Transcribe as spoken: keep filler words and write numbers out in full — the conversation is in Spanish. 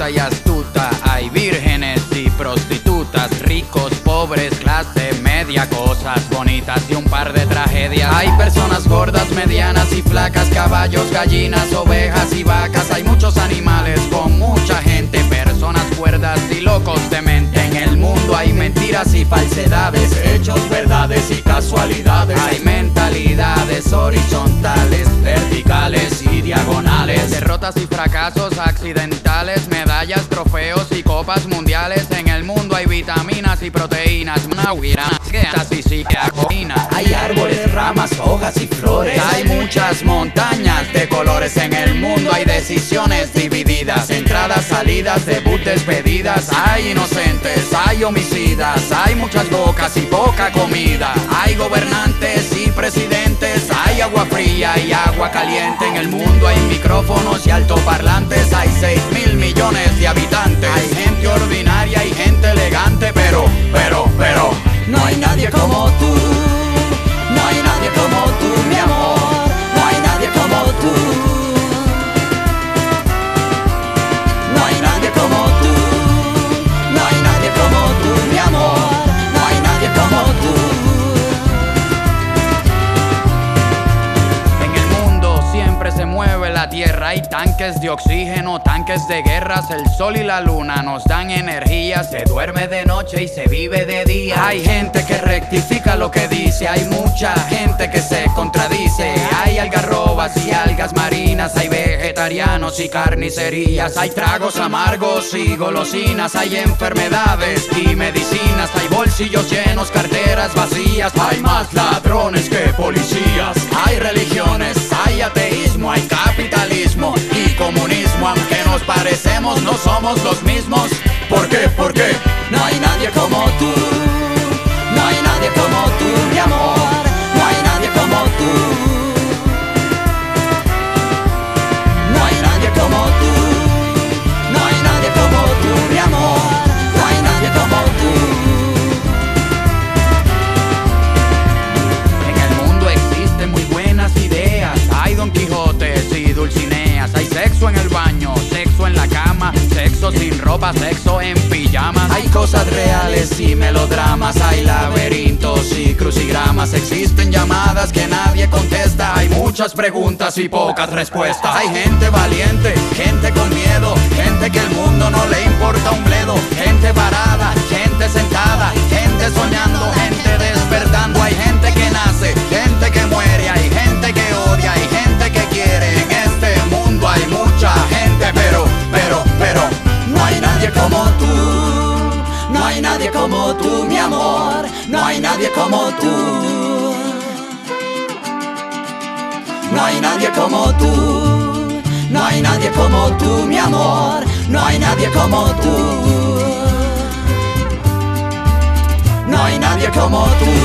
lista y astuta. Hay vírgenes y prostitutas, ricos, pobres, clase media, cosas bonitas y un par de tragedias. Hay personas gordas, medianas y flacas, caballos, gallinas, ovejas y vacas. Hay muchos animales con mucha gente, personas cuerdas y locos de mente. En el mundo hay mentiras y falsedades, hechos, verdades y casualidades. Hay mentalidades horizontales, verticales y diagonales, derrotas y fracasos accidentales, medallas, trofeos y copas mundiales. En el mundo hay vitaminas y proteínas, hay árboles, ramas, hojas y flores. Hay muchas montañas de colores. En el mundo hay decisiones divididas, entradas, salidas, debut, despedidas. Hay inocentes, hay homicidas, hay muchas bocas y poca comida. Hay gobernantes y presidentes, hay agua fría y agua caliente. En el mundo hay micrófonos y altoparlantes. Hay seis mil millones de habitantes. Hay gente ordinaria y gente elegante, pero, pero, pero no hay nadie como tú. No hay nadie como tú, mi amor. No hay nadie como tú. No hay nadie como tú. No hay nadie como tú, mi amor. No hay nadie como tú. En el mundo siempre se mueve la tierra. Hay tanques de oxígeno, tanques de guerras. El sol y la luna nos dan energía. Se duerme de noche y se vive de día. Hay gente que rectifica lo que dice. Hay mucha gente que se contradice. Hay algarrobas y algas marinas. Hay vegetarianos y carnicerías. Hay tragos amargos y golosinas. Hay enfermedades y medicinas. Hay bolsillos llenos, carteras vacías. Hay más ladrones que policías. Hay religiones, hay ateísmo, hay capitalismo y comunismo. Aunque nos parecemos, no somos los mismos. ¿Por qué? ¿Por qué? No hay nadie como tú. No hay nadie como tú, mi amor. No hay nadie como tú. No hay nadie como tú. No hay nadie como tú, mi amor. No hay nadie como tú. En el mundo existen muy buenas ideas. Hay Don Quijotes y Dulcineas. Hay sexo en el baño, sexo en la cama, sexo sin ropa, sexo en pijamas. Hay cosas reales y melodramas. Hay laberintos y crucigramas. Existen llamadas que nadie contesta. Hay muchas preguntas y pocas respuestas. Hay gente valiente, gente con miedo, gente que el mundo no le importa un bledo. Gente parada, gente sentada, gente soñando, gente despertando. Hay gente que nace, gente que muere. Hay gente que odia, hay gente que quiere. En este mundo hay mucha gente, pero, pero, pero no hay nadie como tú. No hay nadie como tú, mi amor. No hay nadie como tú. No hay nadie como tú. No hay nadie como tú, mi amor. No hay nadie como tú. No hay nadie como tú.